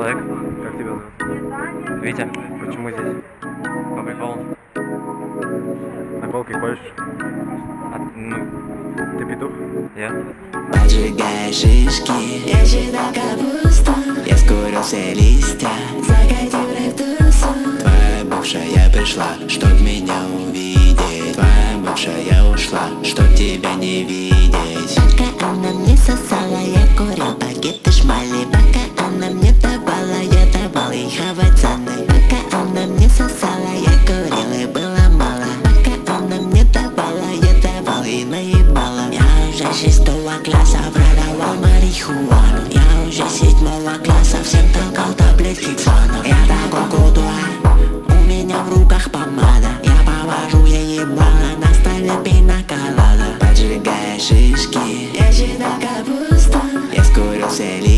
человек. Как тебя зовут? Витя. Почему здесь? По приколу. Наколки хочешь? Ну, Ты петух? я. Поджигай шишки, я читал капусту, я скурил все листья, закатил рептусу. Твоя бывшая пришла, чтоб меня увидеть. Твоя бывшая ушла, чтоб тебя не видеть. Пока она мне сосала, я курил пакеты шмали. Пока она мне давала, я давал ей хавать цены. Пока она мне сосала, я курил и было мало. Пока она мне давала, я давал ей наебала. Я уже 6-го класса продавал марихуану. Я уже 7-го класса всем толкал таблетки Ксана. Я такой крутой, у меня в руках помада. Я повожу ей ебало, на столе пина-колада. Поджигая шишки, я читал капусту, я скурил все